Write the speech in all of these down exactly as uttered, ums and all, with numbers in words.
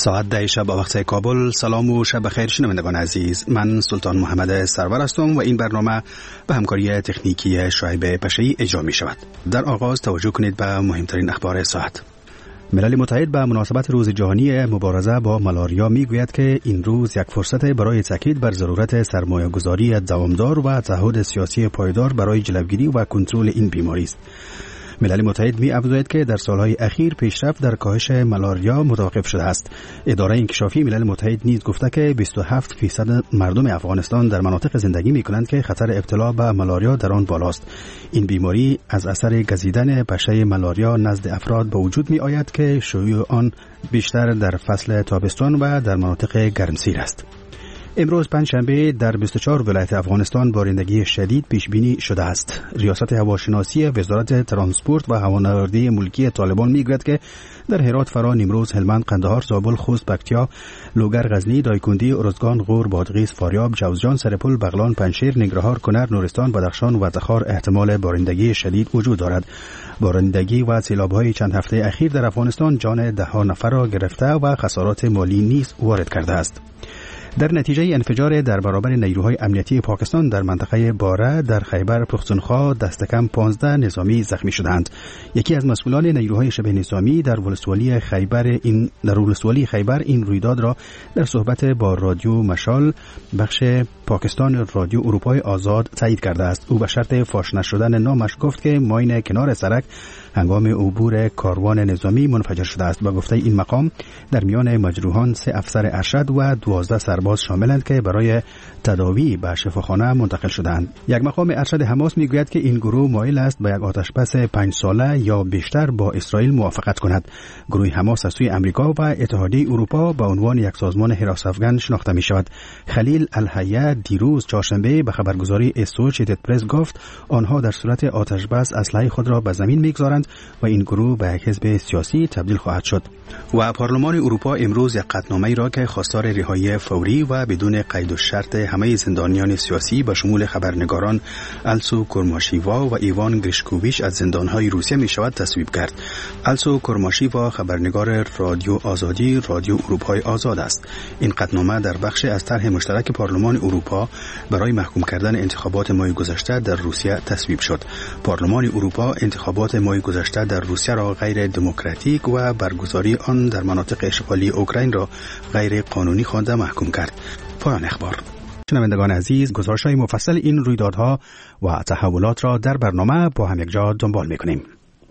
ساعت ده شب با وقت کابل. سلام و شب بخیر شنوندگان عزیز، من سلطان محمد سرور هستم و این برنامه به همکاری تکنیکی شعیب پشه‌ای اجرا می شود. در آغاز توجه کنید به مهمترین اخبار ساعت. ملل متحد به مناسبت روز جهانی مبارزه با مالاریا می گوید که این روز یک فرصت برای تاکید بر ضرورت سرمایه گذاری دوامدار و تعهد سیاسی پایدار برای جلوگیری و کنترل این بیماری است. ملل متحد می افزاید که در سالهای اخیر پیشرفت در کاهش مالاریا متوقف شده است. اداره انکشافی ملل متحد نیز گفته که بیست و هفت درصد مردم افغانستان در مناطق زندگی می کنند که خطر ابتلا به مالاریا در آن بالاست. این بیماری از اثر گزیدن پشه مالاریا نزد افراد به وجود می آید که شیوع آن بیشتر در فصل تابستان و در مناطق گرمسیر است. امروز پنجشنبه در بیست و چهار ولایت افغانستان بارندگی شدید پیش بینی شده است. ریاست هواشناسی وزارت ترانسپورت و هوانوردی ملکی طالبان میگوید که در هرات، فرا، نیمروز، هلمند، قندهار، زابل، خوست، پکتیا، لوگر، غزنی، دایکنډی، ارزگان، غور، بادغیس، فاریاب، جوزجان، سرپل، بغلان، پنجشیر، ننگرهار، کنر، نورستان، بدخشان و تخار احتمال بارندگی شدید وجود دارد. بارندگی و سیلاب‌های چند هفته اخیر در افغانستان جان ده ها نفر را گرفته و خسارات مالی نیز وارد کرده است. در نتیجه انفجار در برابر نیروهای امنیتی پاکستان در منطقه باره در خیبر پختونخوا دست کم پانزده نظامی زخمی شدند. یکی از مسئولان نیروهای شبه نظامی در ولسوالی خیبر این در ولسوالی خیبر این رویداد را در صحبت با رادیو مشال بخش پاکستان رادیو اروپای آزاد تایید کرده است. او به شرط فاش نشدن نامش گفت که ماین کنار سرک هنگام عبور کاروان نظامی منفجر شده است. با گفته این مقام در میان مجروحان سه افسر ارشد و دوازده سرباز شاملند که برای تداوی به شفاخانه منتقل شدند. یک مقام ارشد حماس میگوید که این گروه مایل است به یک آتشبس پنج ساله یا بیشتر با اسرائیل موافقت کند. گروه حماس از سوی امریکا و اتحادیه اروپا به عنوان یک سازمان حراس افغان شناخته می شود. خلیل الحیه دیروز چهارشنبه به خبرگزاری اسوشیتد پرس گفت آنها در صورت آتشبس اسلحه خود را به زمین میگذارند و این گروه به یک حزب سیاسی تبدیل خواهد شد. و پارلمان اروپا امروز یک قطعنامه‌ای را که خواستار رهایی فوری و بدون قید و شرط همه زندانیان سیاسی به شمول خبرنگاران السو کورماشیوا و ایوان گریشکوویچ از زندانهای روسیه می شود تصویب کرد. السو کورماشیوا خبرنگار رادیو آزادی رادیو اروپای آزاد است. این قطعنامه در بخش از طرح مشترک پارلمان اروپا برای محکوم کردن انتخابات ماه گذشته در روسیه تصویب شد. پارلمان اروپا انتخابات ماه گذشته در روسیه را غیر دموکراتیک و برگزاری آن در مناطق اشغالی اوکراین را غیر قانونی خوانده محکوم کرد. پایان اخبار. شنوندگان عزیز، گزارش‌های مفصل این رویدادها و تحولات را در برنامه با هم یک جا دنبال می‌کنیم.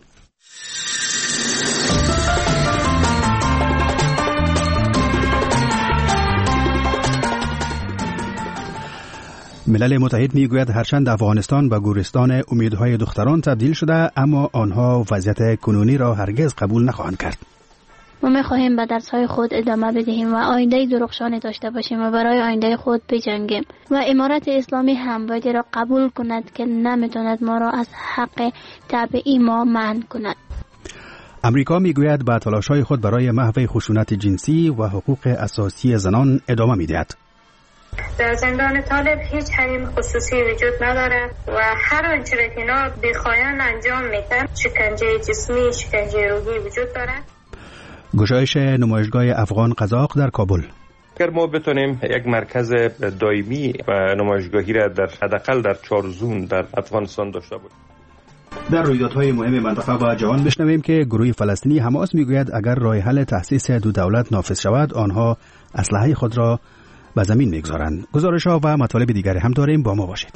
ملل متحد میگوید هرچند افغانستان به گورستان امیدهای دختران تبدیل شده، اما آنها وضعیت کنونی را هرگز قبول نخواهند کرد. ما می‌خواهیم به درس‌های خود ادامه بدهیم و آینده درخشانی داشته باشیم و برای آینده خود بجنگیم و امارت اسلامی هم باید را قبول کند که نمی‌تواند ما را از حق طبیعی ما منع کند. امریکا میگوید به تلاش‌های خود برای محو خشونت جنسی و حقوق اساسی زنان ادامه می‌دهد. در زندان طالب هیچ حریم خصوصی وجود نداره و هر آنچه را که اینا بخواهند انجام میدن. شکنجه جسمی، شکنجه روحی وجود داره. گشایش نمایشگاه افغان قزاق در کابل. اگر ما بتونیم یک مرکز دائمی و نمایشگاهی را در حداقل در چهار زون در افغانستان داشته باشیم. در رویدادهای مهم منطقه و جهان بشنویم که گروه فلسطینی حماس میگوید اگر راه حل تأسیس دو دولت نافذ شود آنها اسلحه خود را به زمین میگذارند. گزارش‌ها و مطالب دیگر هم داریم، با ما باشید.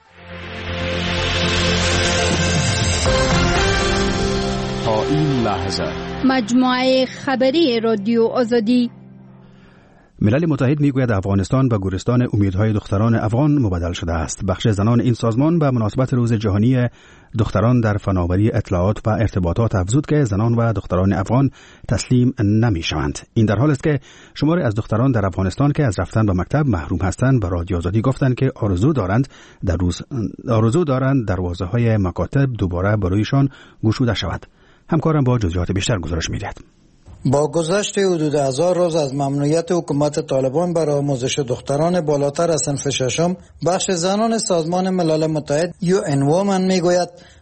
تا این لحظه مجموعه خبری رادیو آزادی. ملل متحد میگوید افغانستان به گورستان امیدهای دختران افغان مبدل شده است. بخش زنان این سازمان به مناسبت روز جهانی دختران در فناوری اطلاعات و ارتباطات افزود که زنان و دختران افغان تسلیم نمی شوند. این در حال است که شماری از دختران در افغانستان که از رفتن به مکتب محروم هستند به رادیو آزادی گفتند که آرزو دارند در روز آرزو دارند دروازه‌های مکاتب دوباره برایشان گشوده شود. همکارم با جزئیات بیشتر گزارش می‌دهد. با گذشت حدود هزار روز از ممنوعیت حکومت طالبان برای آموزش دختران بالاتر از صنف ششم، بخش زنان سازمان ملل متحد یو ان وومن میگوید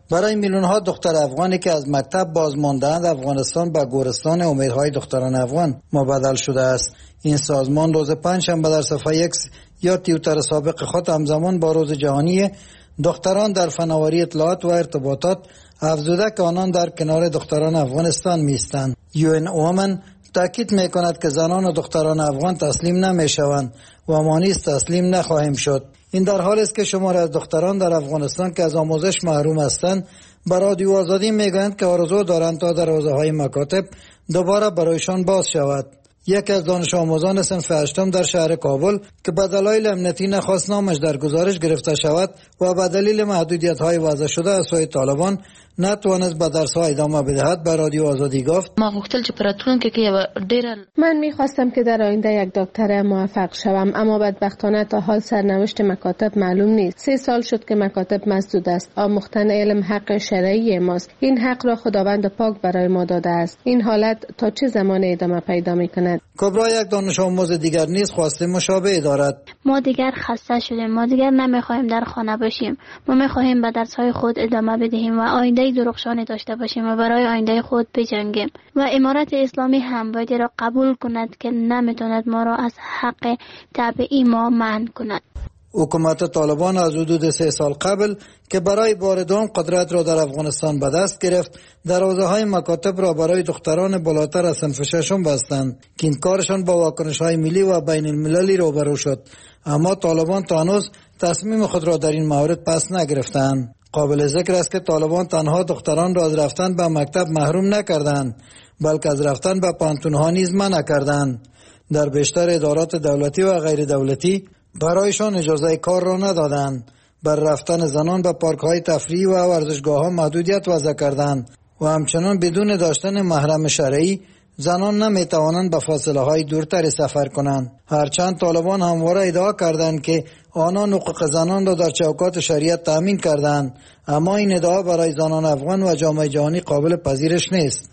برای میلیون ها دختر افغانی که از مکتب بازمانده‌اند، افغانستان به گورستان امیدهای دختران افغان مبدل شده است. این سازمان روز پنجشنبه در صفحه اکس یا توییتر سابق خود همزمان با روز جهانی دختران در فناوری اطلاعات و ارتباطات افزوده که آنان در کنار دختران افغانستان میستند. یو ان وومن تاکید میکند که زنان و دختران افغان تسلیم نمیشوند و ما نیز تسلیم نخواهیم شد. این در حالی است که شماری از دختران در افغانستان که از آموزش محروم هستند به رادیو آزادی میگویند که آرزو دارند تا دروازه‌های مکاتب دوباره برایشان باز شود. یکی از دانش آموزان صنف هشتم در شهر کابل که به دلایل امنیتی نخواست نامش در گزارش گرفته شود و به دلیل محدودیت‌های وضع شده از سوی طالبان نتوانست به درس‌ها ادامه بدهد به رادیو آزادی گفت: ما غوښتل چې پراتلونکي کې ډېر من می‌خواستم که در آینده یک دکتر موفق شوم، اما بدبختانه تا حال سرنوشت مکاتب معلوم نیست. سه سال شد که مکاتب مسدود است. آموختن علم حق شرعی ماست. این حق را خداوند پاک برای ما داده است. این حالت تا چه زمان ادامه پیدا می‌کند؟ کبرا یک دانش آموز دیگر نیز خواسته مشابه دارد. ما دیگر خسته شدیم. ما دیگر نمی‌خواهیم در خانه باشیم. ما می‌خواهیم به درس‌های خود ادامه بدهیم و آینده درخشانی داشته باشیم و برای آینده خود بجنگیم و امارت اسلامی هم باید را قبول کند که نمیتواند ما را از حق طبیعی ما منع کند. حکومت طالبان از حدود سه سال قبل که برای بار دوم قدرت را در افغانستان به دست گرفت، دروازه‌های مکاتب را برای دختران بالاتر از صنف ششم بستند که این کارشان با واکنش‌های ملی و بین المللی روبرو شد. اما طالبان تا هنوز تصمیم خود را در این مورد پس نگرفتند. قابل ذکر است که طالبان تنها دختران را از رفتن به مکتب محروم نکردند، بلکه از رفتن به پانتون‌ها نیز منع کردند. در بیشتر ادارات دولتی و غیر دولتی برایشان اجازه کار را ندادند. بر رفتن زنان به پارک‌های تفریحی و ورزشگاه‌ها محدودیت وضع کردند و همچنان بدون داشتن محرم شرعی زنان نمیتوانند به فاصله های دورتری سفر کنند. هرچند طالبان همواره ادعا کردند که آنان حقوق زنان را در چوکات شریعت تامین کردند، اما این ادعا برای زنان افغان و جامعه جهانی قابل پذیرش نیست.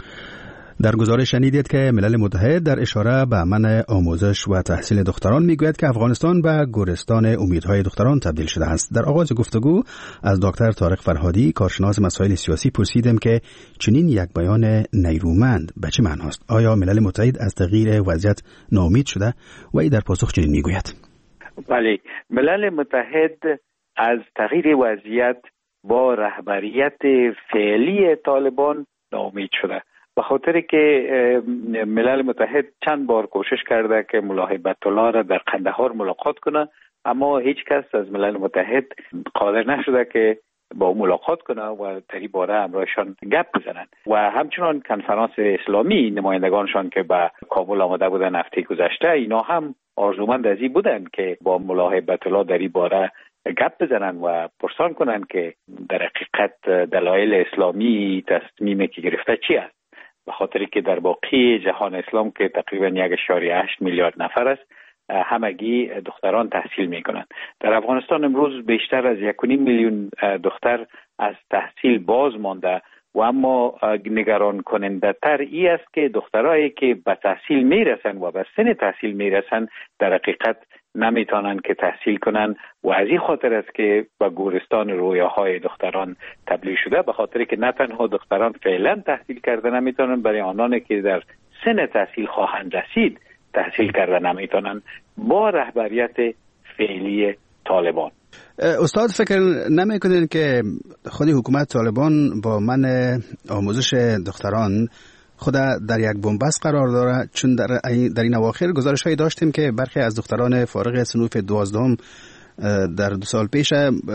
در گزارش شنیدید که ملل متحد در اشاره به منع آموزش و تحصیل دختران میگوید که افغانستان به گورستان امیدهای دختران تبدیل شده است. در آغاز گفتگو از دکتر طارق فرهادی، کارشناس مسائل سیاسی، پرسیدم که چنین یک بیان نیرومند به چه معنی است؟ آیا ملل متحد از تغییر وضعیت ناامید شده؟ و ای در پاسخ چنین میگوید: بله، ملل متحد از تغییر وضعیت با رهبریت فعلی طالبان ناامید شده، به خاطر که ملل متحد چند بار کوشش کرده که ملاحی بیت‌الله را در قندهار ملاقات کنه، اما هیچ کس از ملل متحد قادر نشده که با ملاقات کنه و در این باره همراهشان گپ بزنن. و همچنان کنفرانس اسلامی نمایندگانشان که به کابل آمده بودن هفته گذشته، اینا هم آرزومند از این بودن که با ملاحی بیت‌الله در این باره گپ بزنن و پرسان کنن که در حقیقت دلایل اسلامی تصمیمی که گرفته چی است، به خاطر که در باقی جهان اسلام که تقریبا یک اشاریه هشت میلیارد نفر است، همگی دختران تحصیل میکنند. در افغانستان امروز بیشتر از یک و نیم میلیون دختر از تحصیل باز مانده و اما نگران کننده تر ای است که دخترایی که به تحصیل میرسن و به سن تحصیل میرسن در حقیقت نمیتونن که تحصیل کنن و از این خاطر است که به گورستان رویاهای دختران تبدیل شده، به خاطر که نه تنها دختران فعلا تحصیل کرده نمیتونن، برای آنانی که در سن تحصیل خواهند رسید تحصیل کرده نمیتونن با رهبریت فعلی طالبان. استاد، فکر نمیکنین که خودی حکومت طالبان با منع آموزش دختران خود در یک بنبست قرار داره؟ چون در در این اواخر گزارش‌هایی داشتیم که برخی از دختران فارغ صنوف دوازدهم در دو سال پیش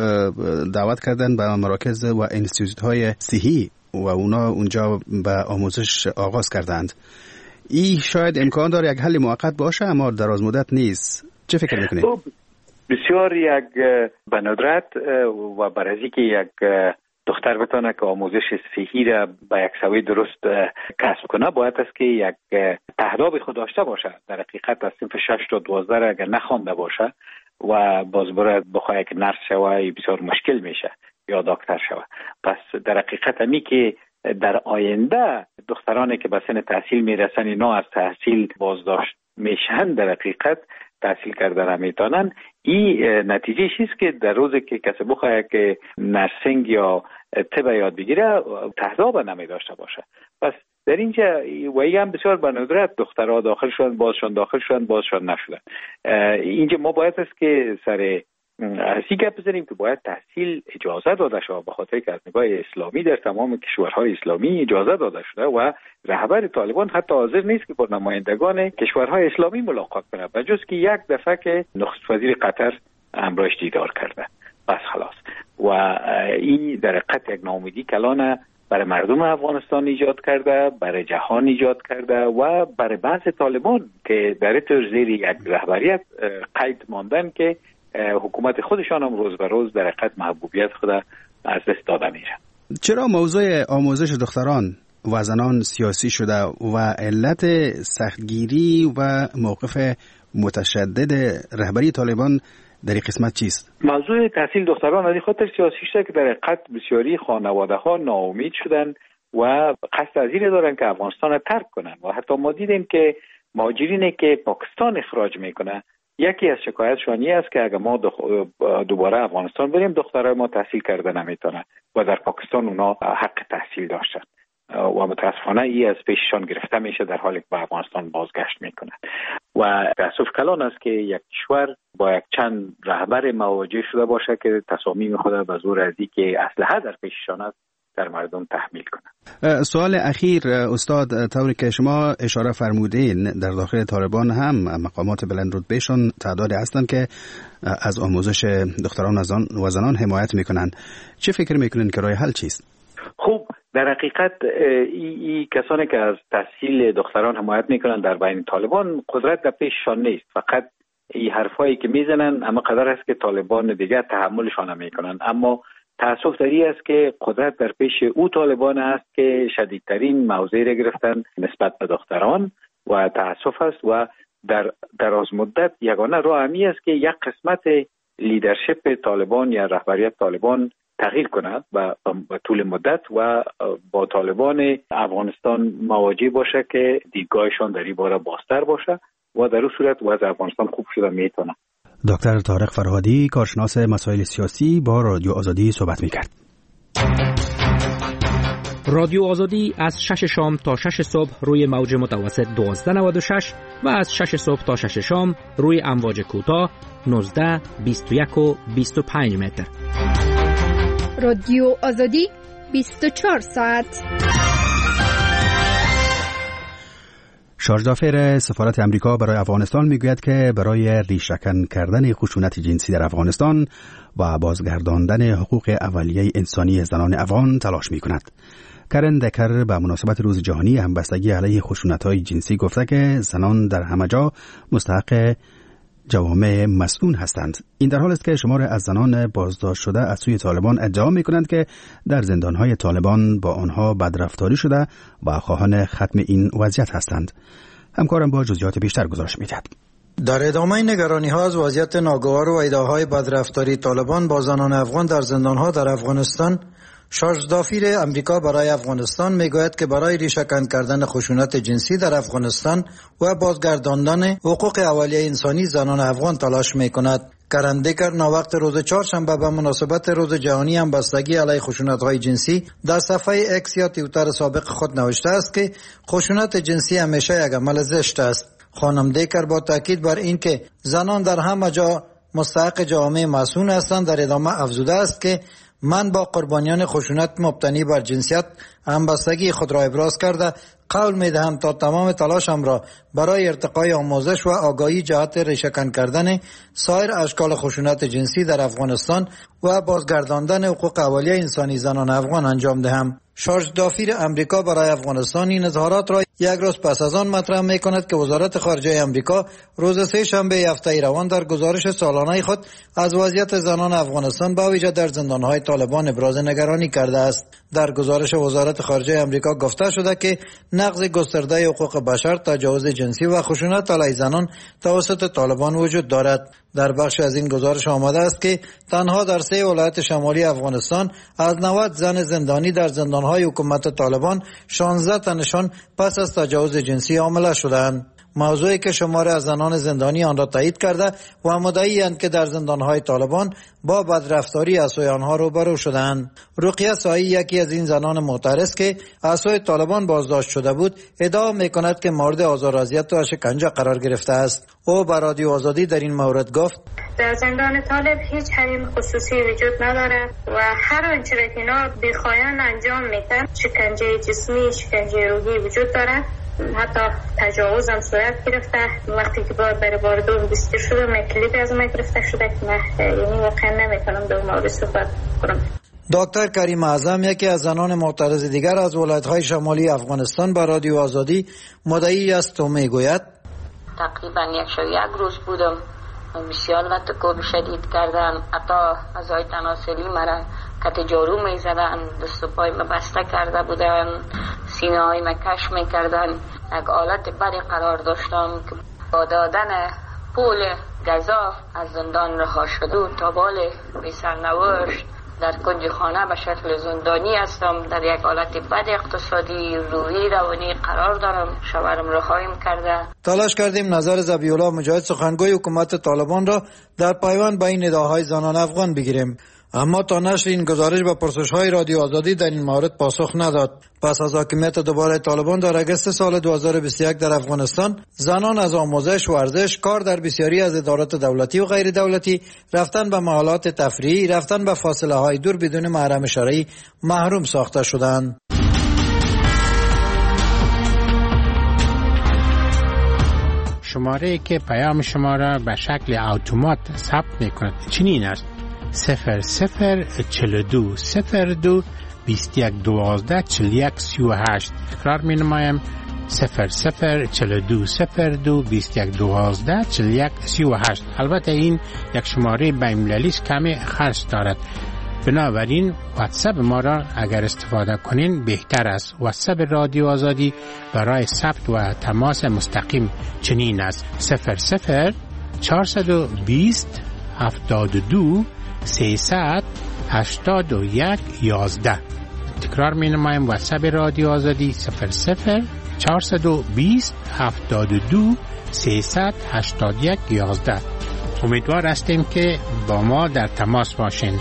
دعوت کردن به مراکز و انستیتوت‌های صحی و اونا اونجا به آموزش آغاز کردند. این شاید امکان داره یک حل موقت باشه اما دراز مدت نیست. چه فکر می‌کنید؟ بسیار یک به ندرت و برای که یک دختر بتونه که آموزش صحی را به یک سوی درست کسب کنه، باید است که یک تهداب خود داشته باشه. در حقیقت از صنف شش تا دوازده را اگر نخوانده باشه و باز برای بخواه که نرس شوه بسیار مشکل میشه یا دکتر شوه. پس در حقیقت همی که در آینده دخترانی که به سن تحصیل میرسن اینا از تحصیل بازداشت میشن، در حقیقت تحصیل کرده نمیتونن. این نتیجه چیست که در روزی که کسی بخواه که نرسینگ یا طب یاد بگیره تهذاب نمی داشته باشه. پس در اینجا و این هم بسیار به ندرت دخترها داخل شدن، بازشان داخل شدن، بازشان نشدن. اینجا ما باید است که سر از این گپ بزنیم که باید تحصیل اجازه داده شود، به خاطر که از نگاه اسلامی در تمام کشورهای اسلامی اجازه داده شده و رهبر طالبان حتی حاضر نیست که با نمایندگان کشورهای اسلامی ملاقات کنه، به جز که یک دفعه که نخست وزیر قطر همراهش دیدار کرده. بس خلاص. و این در حقیقت یک ناامیدی کلان برای مردم افغانستان ایجاد کرده، برای جهان ایجاد کرده و برای بعض طالبان که در طور زیر یک رهبریت قید ماندن که حکومت خودشان هم روز به روز در حقیقت محبوبیت خود از دست داده میره. چرا موضوع آموزش دختران و زنان سیاسی شده و علت سختگیری و موقف متشدد رهبری طالبان در این قسمت چیست؟ موضوع تحصیل دختران از این خاطر سیاسی شده که در حقیقت بسیاری خانواده ها ناامید شدن و قصد از این دارن که افغانستان ترک کنن و حتی ما دیدیم که مهاجرینی که پاکستان اخراج میکنه یکی از شکایتشان این است که اگر ما دوباره افغانستان بریم دخترای ما تحصیل کرده نمیتونن و در پاکستان اونا حق تحصیل داشتن و متاسفانه این از پیششان گرفته میشه در حالی که به افغانستان بازگشت میکنن و تاسف کلان است که یک کشور با یک چند رهبر مواجه شده باشه که تصامیم خود به زور ازی که اسلحه در پیششان است در مردم تحمیل کنند. سوال اخیر استاد، طوری که شما اشاره فرمودین در داخل طالبان هم مقامات بلند رتبهشون تعدادی هستند که از آموزش دختران و زنان حمایت میکنن. چه فکر میکنین که راه حل چیست؟ خوب، در حقیقت ای, ای کسانی که از تحصیل دختران حمایت میکنن در بین طالبان قدرت در پیششان نیست، فقط این حرفایی که میزنن اما قدر است که طالبان دیگه تحملشان نمیکنن. اما تأسف داری است که قدرت در پیش او طالبان است که شدیدترین موضع را گرفتن نسبت به دختران و تأسف است و در دراز مدت یگانه راه همی است که یک قسمت لیدرشپ طالبان یا رهبریت طالبان تغییر کند و به طول مدت و با طالبان افغانستان مواجه باشه که دیدگاهشان در این باره بازتر باشه و در اون صورت وضع افغانستان خوب شده میتونه. دکتر طارق فرهادی، کارشناس مسائل سیاسی، با رادیو آزادی صحبت میکرد. رادیو آزادی از شش شام تا شش صبح روی موج متوسط دوازده نود و شش و از شش صبح تا شش شام روی امواج کوتاه نوزده، بیست و یک و بیست و پنج متر. رادیو آزادی بیست و چهار ساعت. شارژدافر سفارت امریکا برای افغانستان میگوید که برای ریشه‌کن کردن خشونت جنسی در افغانستان و بازگرداندن حقوق اولیه انسانی زنان افغان تلاش میکند. کرن دکر به مناسبت روز جهانی همبستگی علیه خشونت‌های جنسی گفته که زنان در همه جا مستحق جوامع مسئول هستند. این در حال است که شمار از زنان بازداشت شده از سوی طالبان ادعا می‌کنند که در زندان‌های طالبان با آنها بدرفتاری شده و خواهان ختم این وضعیت هستند. همکارم با جزئیات بیشتر گزارش می‌دهد. در ادامه نگرانی‌ها از وضعیت ناگوار و ادعاهای بدرفتاری طالبان با زنان افغان در زندان‌ها در افغانستان، شارژدافیر امریکا برای افغانستان میگوید که برای ریشه‌کن کردن خشونت جنسی در افغانستان و بازگرداندن حقوق اولیه انسانی زنان افغان تلاش میکند. کرن دکر ناوقت روز چهارشنبه به مناسبت روز جهانی همبستگی علیه خشونت‌های جنسی در صفحه اکس یا توییتر سابق خود نوشته است که خشونت جنسی همیشه یک عمل زشت است. خانم دکر با تاکید بر این که زنان در همه جا مستحق جوامع مسئول هستند در ادامه افزوده است که من با قربانیان خشونت مبتنی بر جنسیت همبستگی خود را ابراز کرده قول می دهم تا تمام تلاشم را برای ارتقای آموزش و آگاهی جهت ریشه‌کن کردن سایر اشکال خشونت جنسی در افغانستان و بازگرداندن حقوق اولیه انسانی زنان افغان انجام دهم. شارژدافیر امریکا برای افغانستان این اظهارات را یک روز پس از آن مطرح می کند که وزارت خارجه امریکا روز سه شنبه هفته روان در گزارش سالانه خود از وضعیت زنان افغانستان با ویژه در زندانهای طالبان ابراز نگرانی کرده است. در گزارش وزارت خارجه امریکا گفته شده که نقض گسترده حقوق بشر، تجاوز جنسی و خشونت علیه زنان توسط طالبان وجود دارد. در بخش از این گزارش آمده است که تنها در سه ولایت شمالی افغانستان از نود زن زندانی در زندانهای حکومت طالبان شانزده تنشان پس از تجاوز جنسی حامله شدند. موضوعی که شماری از زنان زندانی آن را تایید کرده و مدعی‌اند که در زندانهای طالبان با بدرفتاری از سوی آنها روبرو شدند. رقیه سایی یکی از این زنان معترض که از سوی طالبان بازداشت شده بود ادعا می‌کند که مورد آزار و اذیت و شکنجه قرار گرفته است. او به رادیو آزادی در این مورد گفت: در زندان طالب هیچ حریم خصوصی وجود نداره و هر آنچه را که اینا بخواهند انجام میدن. شکنجه جسمی، شکنجه روحی وجود داره، حتی تجاوز هم صورت گرفته. وقتی که باید برای بار دوم بستر شده من کلیپ از من گرفته شده که من یعنی واقعا نمیتونم در مورد صحبت کنم. دکتر کریم اعظم یکی از زنان معترض دیگر از ولایت‌های شمالی افغانستان به رادیو آزادی مدعی است و میگوید: تقریبا یک شب یک روز بودم، بسیار وقت کوب شدید کردن، حتی ازای تناسلی مرا کت جارو می زدن، دست و پای ما بسته کرده بودن، سینه های ما کش می کردن. یک حالت بری قرار داشتم که با دادن پول گزاف از زندان رها شده و تا بال بی سرنوشت در کنج خانه به شکل زندانی هستم. در یک حالت بد اقتصادی، روحی، روانی قرار دارم. شوهرم رهایم کرده. تلاش کردیم نظر ذبیح الله مجاهد سخنگوی حکومت طالبان را در پیوند با این نداهای زنان افغان بگیریم، اما تا نشر این گزارش به پرسش‌های رادیو آزادی در این مورد پاسخ نداد. پس از حاکمیت دوباره طالبان در اگست سال دو هزار و بیست و یک در افغانستان، زنان از آموزش، ورزش، کار در بسیاری از ادارات دولتی و غیر دولتی، رفتن به محلات تفریحی، رفتن به فاصله های دور بدون محرم شرعی محروم ساخته شدند. شماره که پیام شما را به شکل اتومات ثبت می‌کند چنین است: صفر صفر چهل دو صفر دو بیست و یک دوازده چهل و یک سی و هشت. تکرار می نمایم: صفر صفر چهل دو صفر دو بیست و یک دوازده چهل و یک سی و هشت. البته این یک شماره بین‌المللی است، کمی خرج دارد، بنابراین واتساپ ما را اگر استفاده کنین بهتر است. واتساپ رادیو آزادی برای ثبت و تماس مستقیم چنین است: صفر صفر چهارصد و بیست هفتاد و دو سیصد هشتاد و یک یازده. تکرار می نمایم: واتساپ رادیو آزادی صفر صفر چهارصد و بیست هفتاد و دو سیصد هشتاد و یک یازده. امیدوار هستیم که با ما در تماس باشین.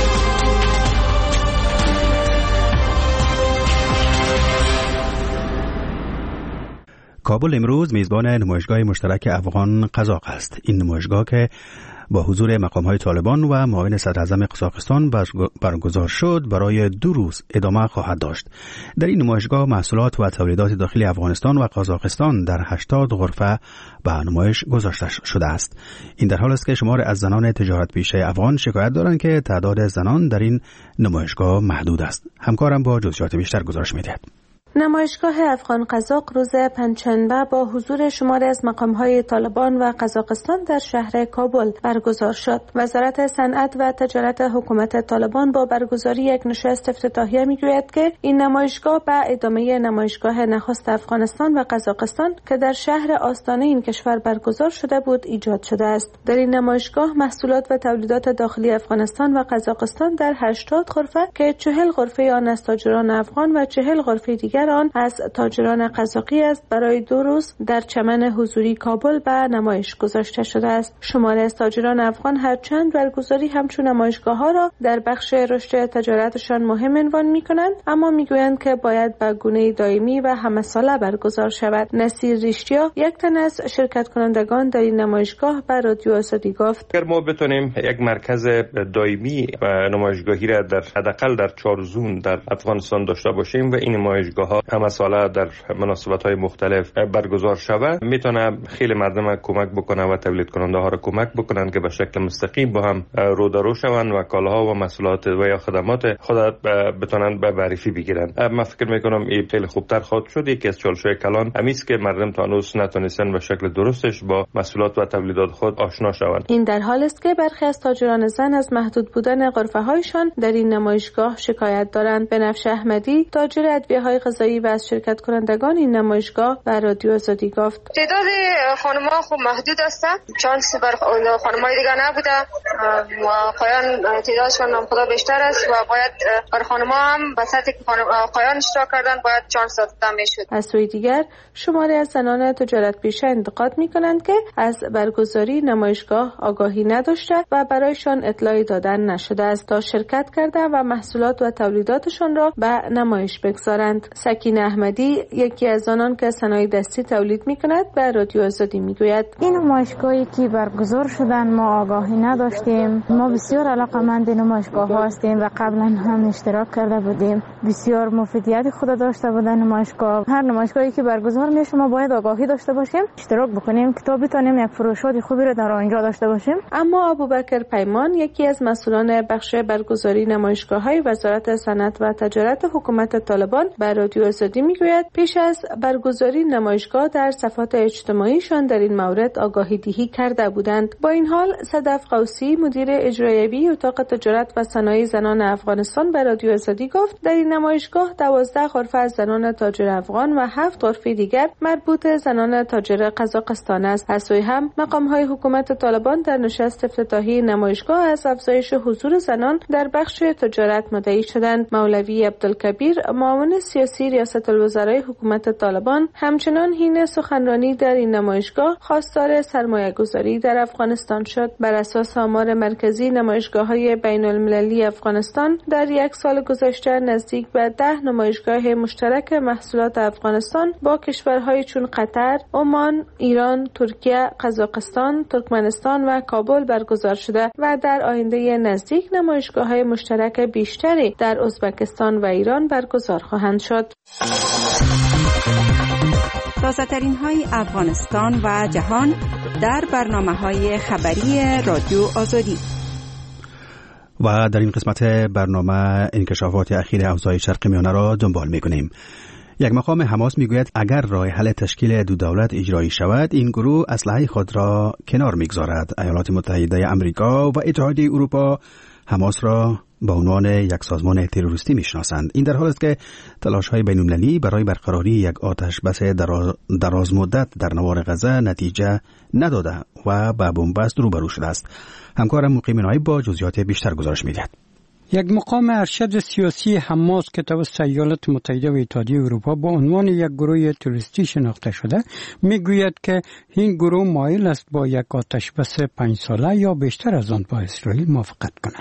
کابل امروز میزبان نمایشگاه مشترک افغان قزاق است. این نمایشگاه که با حضور مقام‌های طالبان و معاون صدراعظم قزاقستان برگزار شد برای دو روز ادامه خواهد داشت. در این نمایشگاه محصولات و تولیدات داخلی افغانستان و قزاقستان در هشتاد غرفه به نمایش گذاشته شده است. این در حال است که شمار از زنان تجارت پیشه افغان شکایت دارند که تعداد زنان در این نمایشگاه محدود است. همکارم با جزئیات بیشتر گزارش می‌دهد. نمایشگاه افغان قزاق روز پنجشنبه با حضور شماری از مقام‌های طالبان و قزاقستان در شهر کابل برگزار شد. وزارت صنعت و تجارت حکومت طالبان با برگزاری یک نشست افتتاحیه می‌گوید که این نمایشگاه به ادامه نمایشگاه نخست افغانستان و قزاقستان که در شهر آستانه این کشور برگزار شده بود ایجاد شده است. در این نمایشگاه محصولات و تولیدات داخلی افغانستان و قزاقستان در هشتاد غرفه که چهل غرفه آن از تاجران افغان و چهل غرفه دیگر آن از تاجران قزاقی است برای دو روز در چمن حضوری کابل به نمایش گذاشته شده است. شماری از تاجران افغان هرچند برگزاری همچون نمایشگاه ها را در بخش رشد تجارتشان مهم عنوان می‌کنند، اما می‌گویند که باید به گونه دائمی و همه ساله برگزار شود. نصیر ریشتیا یک تن از شرکت کنندگان در این نمایشگاه به رادیو آزادی گفت: اگر ما بتونیم یک مرکز دائمی و نمایشگاهی را در حداقل در چهار زون در افغانستان داشته باشیم و این نمایشگاه ها همه ساله در مناسبت‌های مختلف برگزار شود، میتونه خیلی مردم کمک بکنه و تولید کننده ها را کمک بکنن که به شکل مستقیم با هم رو در رو شوند و کالاها و محصولات و یا خدمات خود بتونن به معرفی بگیرن. من فکر میکنم این خیلی خوبتر خواهد شد. یکی از چالش‌های کلان همیست که مردم تا هنوز نتونستن به شکل درستش با محصولات و تولیدات خود آشنا شوند. این در حال است که برخی از تاجران زن از محدود بودن غرفه‌هایشان در این نمایشگاه شکایت دارند. بنفشه احمدی، تاجر ادویه‌های فضایی و از شرکت کنندگان این نمایشگاه به رادیو آزادی گفت. تعداد خانم‌ها خوب محدود است. چانس بر خانم‌های دیگه نبوده. آقایان تعدادشون هم خدا بیشتر است و باید بر خانم‌ها هم به سطحی که آقایان اشتراک کردن باید چانس داده میشد. از سوی دیگر شماری از زنان تجارت پیشه انتقاد می‌کنند که از برگزاری نمایشگاه آگاهی نداشته و برایشان اطلاعی دادن نشده است تا شرکت کرده و محصولات و تولیداتشان را به نمایش بگذارند. سکینه احمدی یکی از آنان که صنایع دستی تولید می‌کند به رادیو آزادی می‌گوید این نمایشگاهی که برگزار شدن ما آگاهی نداشتیم. ما بسیار علاقه‌مند نمایشگاه‌ها هستیم و قبلا هم اشتراک کرده بودیم. بسیار مفیدیت خود داشته بودن نمایشگاه. هر نمایشگاهی که برگزار میشه ما باید آگاهی داشته باشیم، اشتراک بکنیم که تا بتونیم یک فروشات خوبی رو در آنجا داشته باشیم. اما ابوبکر پیمان یکی از مسئولان بخش برگزاری نمایشگاه‌های وزارت صنعت و تجارت حکومت طالبان به رادیو آزادی میگوید پیش از برگزاری نمایشگاه در صفحات اجتماعیشان در این مورد آگاهی دهی کرده بودند. با این حال صدف قوسی مدیر اجرایی اتاق تجارت و صنایع زنان افغانستان به رادیو آزادی گفت در این نمایشگاه دوازده غرفه از زنان تاجر افغان و هفت غرفه دیگر مربوط زنان تاجر قزاقستان است. از سوی هم مقام‌های حکومت طالبان در نشست افتتاحی نمایشگاه از افزایش حضور زنان در بخش تجارت مدعی شدند. مولوی عبدالکبیر معاون سیاسی ریاست الوزرای حکومت طالبان همچنان حین سخنرانی در این نمایشگاه خواستار سرمایه‌گذاری در افغانستان شد. بر اساس آمار مرکزی نمایشگاه‌های بین‌المللی افغانستان در یک سال گذشته نزدیک به ده نمایشگاه مشترک محصولات افغانستان با کشورهای چون قطر، عمان، ایران، ترکیه، قزاقستان، ترکمنستان و کابل برگزار شده و در آینده نزدیک نمایشگاه‌های مشترک بیشتری در ازبکستان و ایران برگزار خواهند شد. تازه‌ترین های افغانستان و جهان در برنامه‌های خبری رادیو آزادی. و در این قسمت برنامه انکشافات اخیر اوضاع شرق میانه را دنبال می‌کنیم. یک مقام حماس میگوید اگر راه حل تشکیل دو دولت اجرایی شود این گروه اسلحه خود را کنار میگذارد. ایالات متحده آمریکا و اتحادیه اروپا حماس را با عنوان یک سازمان تروریستی میشناسند. این در حالی است که تلاش‌های بین‌المللی برای برقراری یک آتش بس دراز مدت در نوار غزه نتیجه نداده و با بنبست روبرو شده است. همکارم مقیم نایب با جزئیات بیشتر گزارش می‌دهد. یک مقام ارشد سیاسی حماس که توسط ایالات متحده و اتحادیه اروپا با عنوان یک گروه تروریستی شناخته شده میگوید که این گروه مایل است با یک آتش بس پنج ساله یا بیشتر از آن با اسرائیل موافقت کند.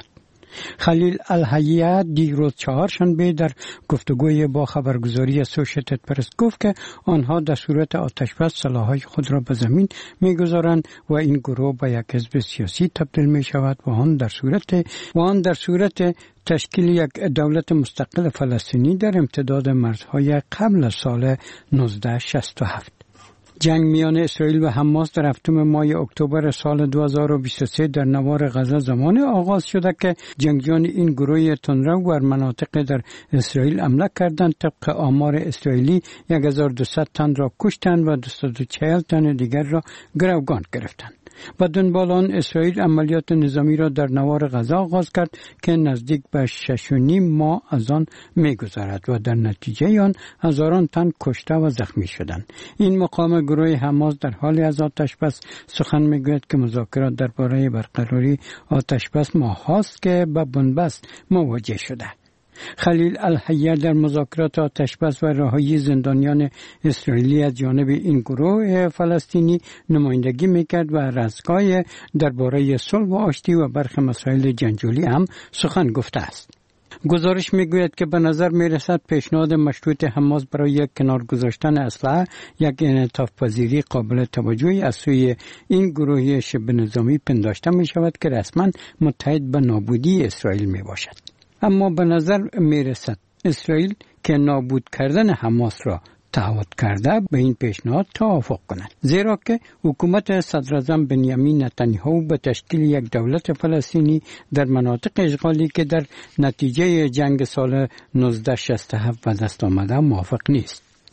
خلیل الحیه دیروز چهارشنبه در گفتگوی با خبرگزاری اسوشیتد پرس گفت که آنها در صورت آتشبس سلاح‌های خود را به زمین می‌گذارند و این گروه به یک حزب سیاسی تبدیل می‌شود و آن در صورت و آن در صورت تشکیل یک دولت مستقل فلسطینی در امتداد مرزهای قبل از سال نوزده شصت و هفت. جنگ میان اسرائیل و حماس در هفتم ماه اکتبر سال دو هزار و بیست و سه در نوار غزه زمان آغاز شده که جنگجویان این گروه تندرو بر مناطق در اسرائیل حمله کردند. طبق آمار اسرائیلی یک هزار و دویست تن را کشتند و دویست و چهل تن دیگر را گروگان گرفتند. و دنبال آن اسرائیل عملیات نظامی را در نوار غزه آغاز کرد که نزدیک به شش و نیم ماه از آن می‌گذرد و در نتیجه آن هزاران تن کشته و زخمی شدند. این مقام گروه حماس در حال از آتشبس سخن می‌گوید که مذاکرات درباره برقراری آتشبس ماه‌هاست که به بنبست مواجه شده. خلیل الحیه در مذاکرات آتشبس و رهایی زندانیان اسرائیلی از جانب این گروه فلسطینی نمایندگی میکرد و رسگاه درباره صلح و آشتی و برخی مسائل جنجالی هم سخن گفته است. گزارش میگوید که به نظر میرسد پیشنهاد مشروط حماس برای یک کنار گذاشتن اسلحه یک انعطاف پذیری قابل توجهی از سوی این گروه شبه نظامی پنداشته می شود که رسما متحد به نابودی اسرائیل می باشد. اما به نظر می رسد اسرائیل که نابود کردن حماس را تعهد کرده به این پیشنهاد توافق کند، زیرا که حکومت صدراعظم بنیامین نتانیاهو به تشکیل یک دولت فلسطینی در مناطق اشغالی که در نتیجه جنگ سال نوزده شصت و هفت به دست آمده موافق نیست.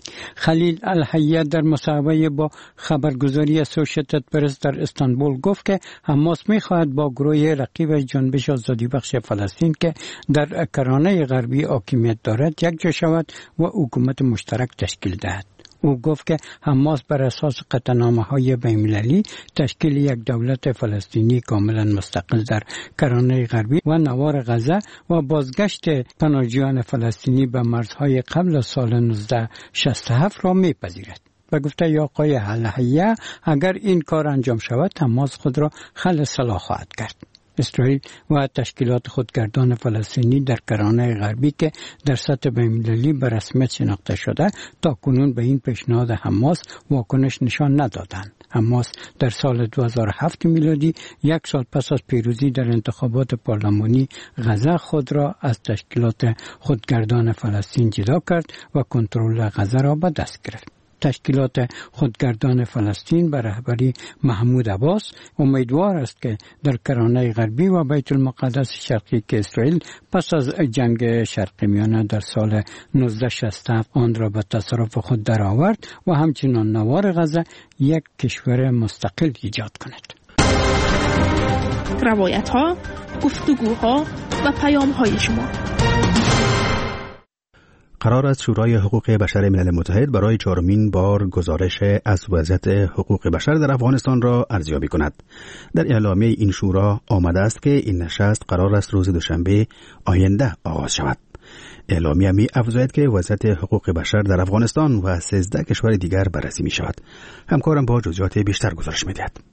خلیل الحیه در مصاحبه با خبرگزاری اسوشیتد پرس در استانبول گفت که حماس می‌خواهد با گروه رقیب جنبش آزادی بخش فلسطین که در کرانه غربی حاکمیت دارد یکجا شود و حکومت مشترک تشکیل دهد. او گفت که حماس بر اساس قطعنامه‌های بین‌المللی تشکیل یک دولت فلسطینی کاملا مستقل در کرانه غربی و نوار غزه و بازگشت پناهجویان فلسطینی به مرزهای قبل از سال نوزده شصت و هفت را می‌پذیرد. و گفته آقای الحیه اگر این کار انجام شود حماس خود را خلع سلاح خواهد کرد. اسرائیل و تشکیلات خودگردان فلسطینی در کرانه غربی که در سطح بین‌المللی به رسمیت شناخته شده تا کنون به این پیشنهاد حماس واکنش نشان ندادند. حماس در سال دو هزار و هفت میلادی یک سال پس از پیروزی در انتخابات پارلمانی غزه خود را از تشکیلات خودگردان فلسطین جدا کرد و کنترل غزه را به دست گرفت. تشکیلات خودگردان فلسطین به رهبری محمود عباس امیدوار است که در کرانه غربی و بیت المقدس شرقی که اسرائیل پس از جنگ شرق میانه در سال نوزده شصت و هفت آن را به تصرف خود درآورد و همچنان نوار غزه یک کشور مستقل ایجاد کند. روایت ها، گفتگوها و پیام های شما. قرار است شورای حقوق بشر ملل متحد برای چهارمین بار گزارش از وضعیت حقوق بشر در افغانستان را ارزیابی کند. در اعلامیه این شورا آمده است که این نشست قرار است روز دوشنبه آینده آغاز شود. اعلامیه می افزاید که وضعیت حقوق بشر در افغانستان و سیزده کشور دیگر بررسی می شود. همکارم با جزئیات بیشتر گزارش می دهد.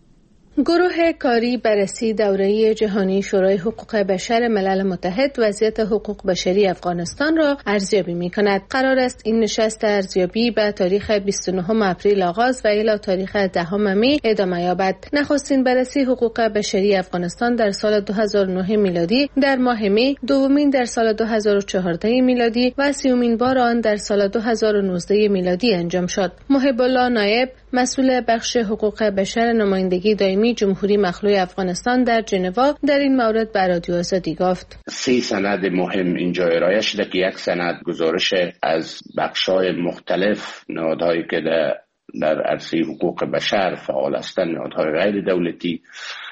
گروه کاری بررسی دوره‌ای جهانی شورای حقوق بشر ملل متحد وضعیت حقوق بشری افغانستان را ارزیابی می‌کند. قرار است این نشست ارزیابی به تاریخ بیست و نهم اپریل آغاز و الی تاریخ دهم می ادامه یابد. نخستین بررسی حقوق بشری افغانستان در سال دو هزار و نه میلادی در ماه می، دومین در سال دو هزار و چهارده میلادی و سیومین بار آن در سال دو هزار و نوزده میلادی انجام شد. محب الله نایب مسئول بخش حقوق بشر نمایندگی دائمی جمهوری مخلوع افغانستان در ژنو در این مورد به رادیو آزادی گفت: سه سند مهم اینجا ارائه شده که یک سند گزارش از بخش‌های مختلف نهادهایی که در, در عرصه حقوق بشر فعال هستند، نهادهای غیر دولتی.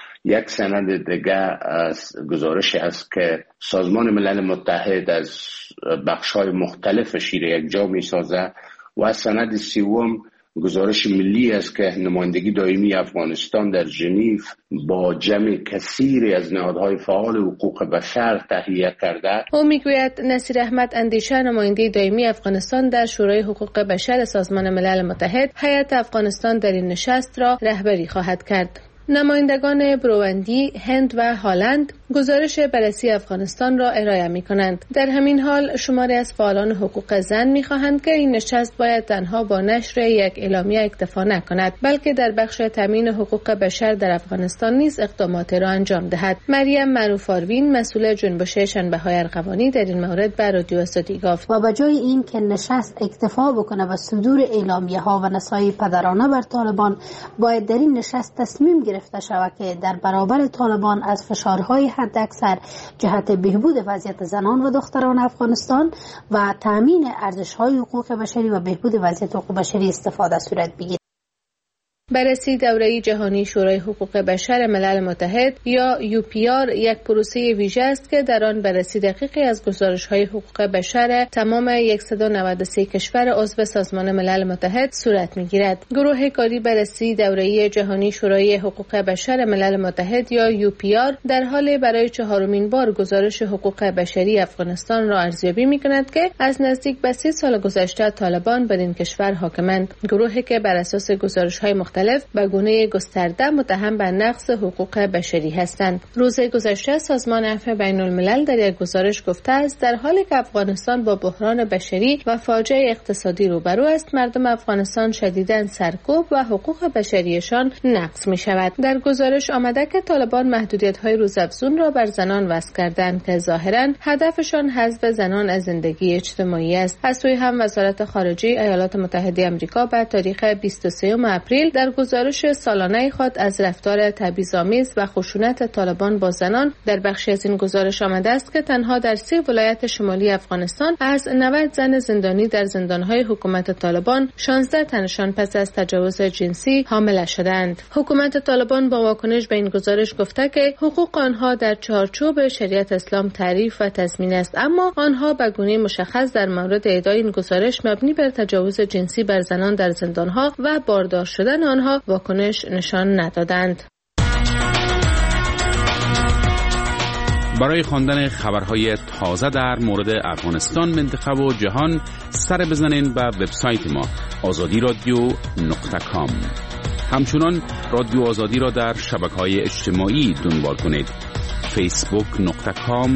یک سند دیگر از گزارش است که سازمان ملل متحد از بخش‌های مختلف شیر یک جا می‌سازد و سند سوم گزارش ملی است که نمایندگی دائمی افغانستان در ژنو با جمع کثیری از نهادهای فعال حقوق بشر تهیه کرده. او میگوید نصیر احمد اندیشه نماینده دائمی افغانستان در شورای حقوق بشر سازمان ملل متحد هیئت افغانستان در این نشست را رهبری خواهد کرد. نمایندگان بروندی، هند و هلند گزارش بررسی افغانستان را ارائه می کنند. در همین حال شماری از فعالان حقوق زن می خواهند که این نشست باید تنها با نشر یک اعلامیه اکتفا نکند، بلکه در بخش تامین حقوق بشر در افغانستان نیز اقدامات را انجام دهد. مریم معروف آروین مسئول جنبش شنبه‌های ارغوانی در این مورد به رادیو آزادی گفت: و به جای این که نشست اکتفا بکنه به صدور اعلامیه ها و نصایح پدرانه بر طالبان، باید در این نشست تصمیم گرفته شود که در برابر طالبان از فشارهای حداکثر جهت بهبود وضعیت زنان و دختران افغانستان و تامین ارزش‌های حقوق بشری و بهبود وضعیت حقوق بشری استفاده صورت بگیرد. بررسی دوره‌ای جهانی شورای حقوق بشر ملل متحد یا یو پی آر یک پروسه ویژه است که در آن بررسی دقیقی از گزارش‌های حقوق بشر تمام صد و نود و سه کشور عضو سازمان ملل متحد صورت می‌گیرد. گروه کاری بررسی دوره‌ای جهانی شورای حقوق بشر ملل متحد یا یو پی آر در حال برای چهارمین بار گزارش حقوق بشری افغانستان را ارزیابی می‌کند که از نزدیک به سی سال گذشته طالبان بر این کشور حاکمند. گروهی که بر اساس گزارش‌های مختلف به گونه گسترده متهم به نقض حقوق بشری هستند. روز گذشته سازمان عفو بین الملل در یک گزارش گفته است در حالی که افغانستان با بحران بشری و فاجعه اقتصادی روبرو است، مردم افغانستان شدیداً سرکوب و حقوق بشریشان نقض می شود. در گزارش آمده که طالبان محدودیت‌های روزافزون را بر زنان وضع کردند که ظاهراً هدفشان حذف زنان از زندگی اجتماعی است. از سوی هم وزارت خارجه ایالات متحده آمریکا به تاریخ بیست و سوم اپریل در در گزارش سالانه خود از رفتار تبعیض‌آمیز و خشونت طالبان با زنان در بخشی از این گزارش آمده است که تنها در سه ولایت شمالی افغانستان از نود زن زندانی در زندانهای حکومت طالبان شانزده تنشان پس از تجاوز جنسی حامله شدند. حکومت طالبان با واکنش به این گزارش گفته که حقوق آنها در چارچوب شریعت اسلام تعریف و تضمین است، اما آنها به گونه مشخص در مورد ادعای این گزارش مبنی بر تجاوز جنسی بر زنان در زندانها و بارداشت شدن آنها واکنش نشان ندادند. برای خواندن خبرهای تازه در مورد افغانستان، منطقه و جهان سر بزنین به وبسایت ما آزادی رادیو نقطه کام. همچنان رادیو آزادی را در شبکه‌های اجتماعی دنبال کنید: فیسبوک نقطه کام